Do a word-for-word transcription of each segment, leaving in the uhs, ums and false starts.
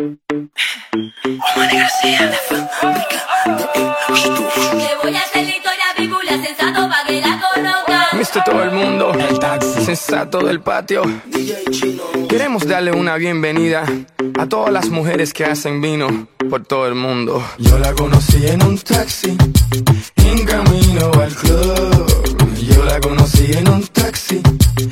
voy a hacer la historia bíblia sensato pa' que la conozcan. Mister Todo el Mundo, el taxi sensato del patio. Queremos darle una bienvenida a todas las mujeres que hacen vino por todo el mundo. Yo la conocí en un taxi, en camino al club. Yo la conocí en un taxi,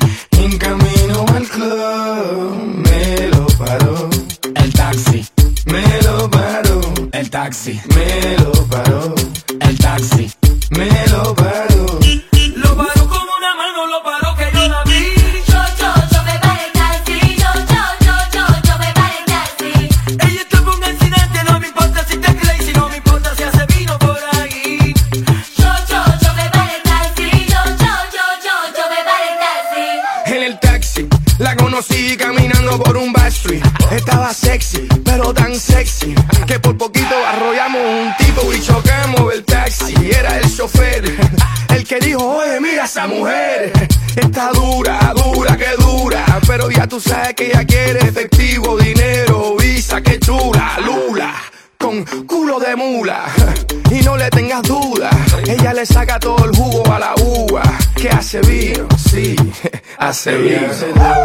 en camino al club. Me lo paró el taxi, me lo paró el taxi, me lo paró el taxi, me lo paró. Lo paró con una mano, lo paró que yo la vi. Yo, yo, yo me paré el taxi. Yo, yo, yo, yo, yo me paré el taxi. Ella tuvo un accidente, no me importa si te crazy, no me importa si hace vino por ahí. Yo, yo, yo me paré el taxi. Yo, yo, yo, yo, yo me paré el taxi. en el taxi. La conocí caminando por un backstreet. Estaba sexy, pero tan sexy que por poquito arrollamos un tipo y chocamos el taxi. Era el chofer el que dijo, oye, mira esa mujer. Está dura, dura, que dura. Pero ya tú sabes que ella quiere efectivo, dinero, visa, que chula, lula, con culo de mula. Y no le tengas duda, ella le saca todo el jugo a la uva. Que hace vino, sí, hace Ella vino. hace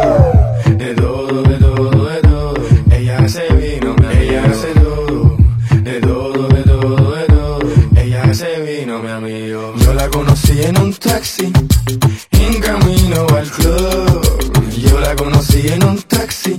todo, de todo, de todo, de todo. Ella hace vino, mi amigo. Ella hace todo, de todo, de todo, de todo. Ella hace vino, mi amigo. Yo la conocí en un taxi, en camino al club. Yo la conocí en un taxi,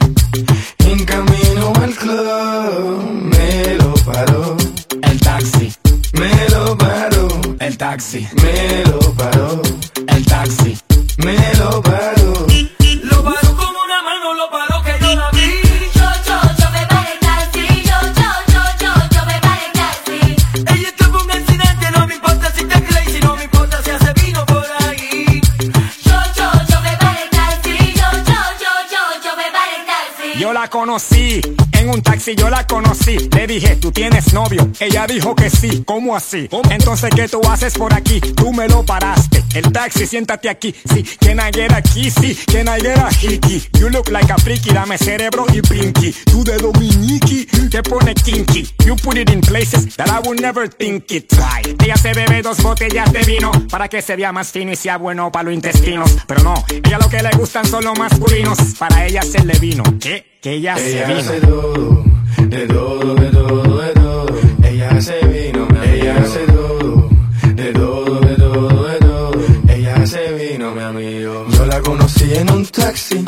en camino al club. Me lo paró El taxi, me lo paró, el taxi, me lo paró, el taxi, me lo paró. Lo paró con una mano, lo paró que yo la vi. Yo, yo, yo me paré el taxi. Yo, yo, yo, yo, yo me paré el taxi. Ella tuvo un accidente, no me importa si te crazy, no me importa si hace vino por ahí. Yo, yo, yo me paré el taxi. Yo, yo, yo, yo, yo me paré el taxi. Yo la conocí, en un taxi yo la conocí. Le dije, ¿tú tienes novio? Ella dijo que sí, ¿cómo así? Entonces, ¿qué tú haces por aquí? Tú me lo paraste. El taxi, siéntate aquí. Sí, can I get a kissy? Can I get a hickey? You look like a freaky, dame cerebro y pinky. Tú de dominiki, te pone kinky. You put it in places that I would never think it. Try. Ella se bebe dos botellas de vino para que se vea más fino y sea bueno para los intestinos. Pero no, ella lo que le gustan son los masculinos. Para ella hacerle vino. ¿Qué? Que ella se Ella vino. hace todo, de todo, de todo, de todo. Ella hace vino, mi amigo. Ella hace todo, de todo, de todo, de todo. Ella hace vino, mi amigo. Yo la conocí en un taxi,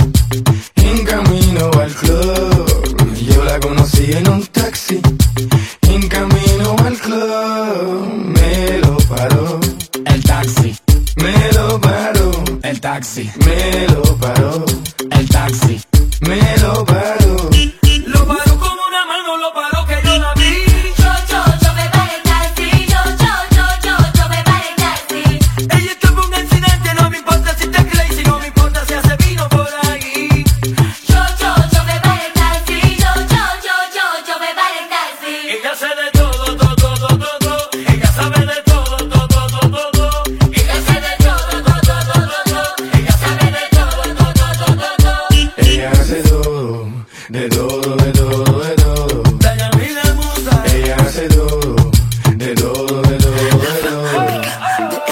en camino al club. Yo la conocí en un taxi, en camino al club. Me lo paró El taxi, me lo paró, el taxi, me lo paró, el taxi, me lo paró. Lo paró con una mano, lo paró que yo la vi. Yo, yo, yo me paré el taxi. Yo, yo, yo, yo, yo me paré el taxi. Ella tuvo un accidente, no me importa si te crazy, no me importa si hace vino por ahí. Yo, yo, yo me paré el taxi. Yo, yo, yo, yo, yo me paré el taxi. Ella hace de todo, todo, todo, todo. Ella sabe de todo, todo, todo, todo. Ella hace de todo, todo, todo, todo. Ella sabe de todo, todo, todo, todo. Ella hace todo, de todo, de todo, de todo. Dayamila Musa. Ella hace todo, de todo, de todo, de todo.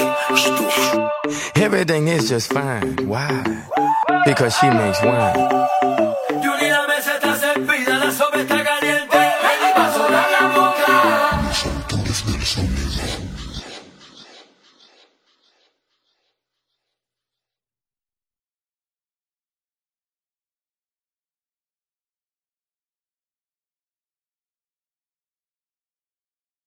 everything is just fine. Why? Because she makes wine.